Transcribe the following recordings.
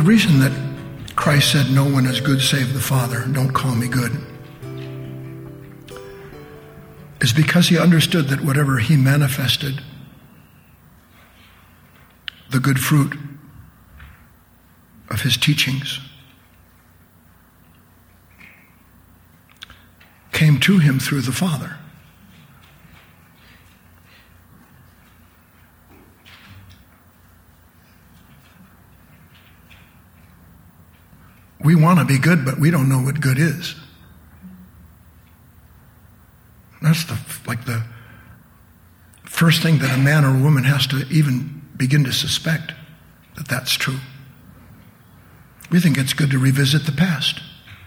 reason that Christ said, "No one is good save the Father, don't call me good," is because he understood that whatever he manifested, the good fruit of his teachings, came to him through the Father. We want to be good, but we don't know what good is. That's the first thing that a man or a woman has to even begin to suspect, that that's true. We think it's good to revisit the past.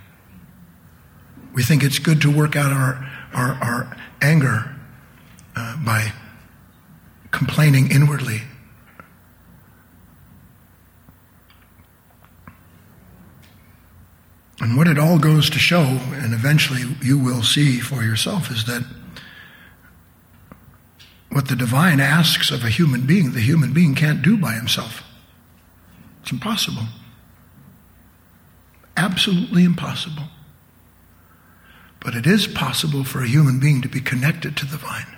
We think it's good to work out our anger by complaining inwardly. And what it all goes to show, and eventually you will see for yourself, is that what the divine asks of a human being, the human being can't do by himself. It's impossible. Absolutely impossible. But it is possible for a human being to be connected to the vine.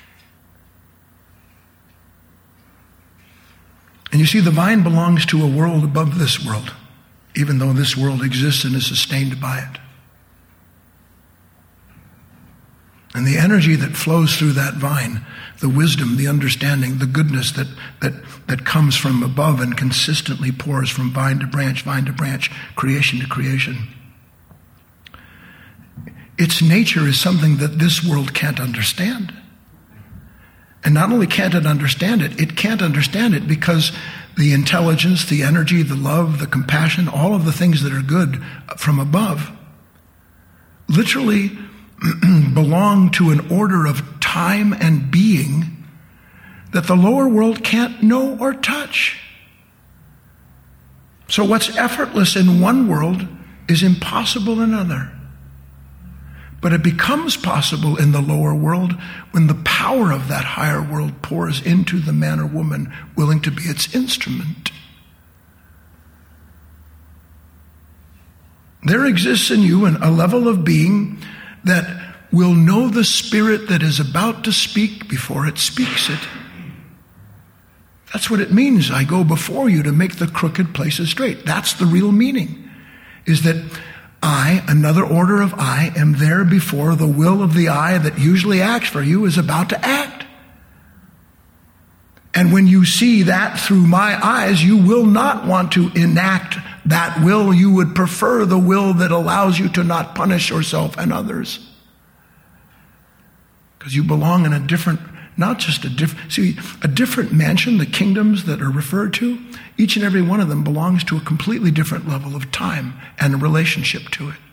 And you see, the vine belongs to a world above this world, even though this world exists and is sustained by it. And the energy that flows through that vine, the wisdom, the understanding, the goodness that comes from above and consistently pours from vine to branch, creation to creation. Its nature is something that this world can't understand. And not only can't it understand it because the intelligence, the energy, the love, the compassion, all of the things that are good from above literally belong to an order of time and being that the lower world can't know or touch. So what's effortless in one world is impossible in another. But it becomes possible in the lower world when the power of that higher world pours into the man or woman willing to be its instrument. There exists in you a level of being that will know the spirit that is about to speak before it speaks it. That's what it means. I go before you to make the crooked places straight. That's the real meaning, is that I, another order of I, am there before the will of the I that usually acts for you is about to act. And when you see that through my eyes, you will not want to enact that will. You would prefer the will that allows you to not punish yourself and others. Because you belong in a different mansion, the kingdoms that are referred to, each and every one of them belongs to a completely different level of time and a relationship to it.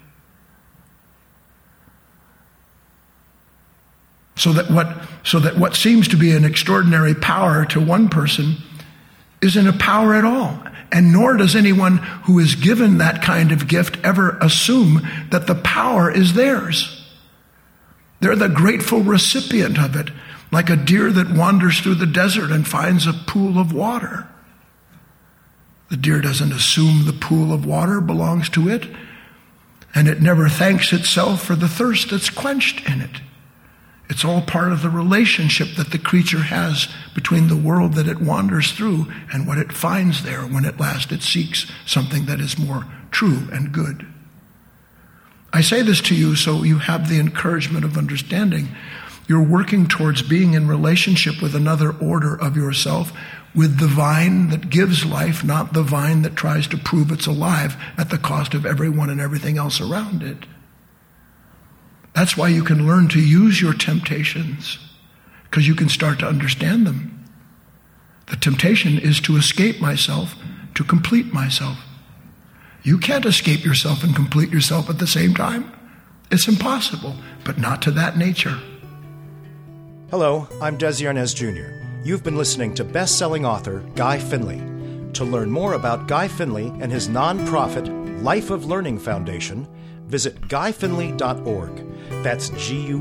So that what seems to be an extraordinary power to one person isn't a power at all. And nor does anyone who is given that kind of gift ever assume that the power is theirs. They're the grateful recipient of it, like a deer that wanders through the desert and finds a pool of water. The deer doesn't assume the pool of water belongs to it, and it never thanks itself for the thirst that's quenched in it. It's all part of the relationship that the creature has between the world that it wanders through and what it finds there when at last it seeks something that is more true and good. I say this to you so you have the encouragement of understanding. You're working towards being in relationship with another order of yourself, with the vine that gives life, not the vine that tries to prove it's alive at the cost of everyone and everything else around it. That's why you can learn to use your temptations, because you can start to understand them. The temptation is to escape myself, to complete myself. You can't escape yourself and complete yourself at the same time. It's impossible, but not to that nature. Hello, I'm Desi Arnaz Jr. You've been listening to best-selling author Guy Finley. To learn more about Guy Finley and his nonprofit Life of Learning Foundation, visit guyfinley.org. That's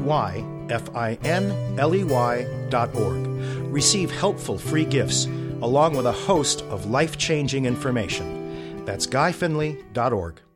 GUYFINLEY.org. Receive helpful free gifts along with a host of life-changing information. That's guyfinley.org.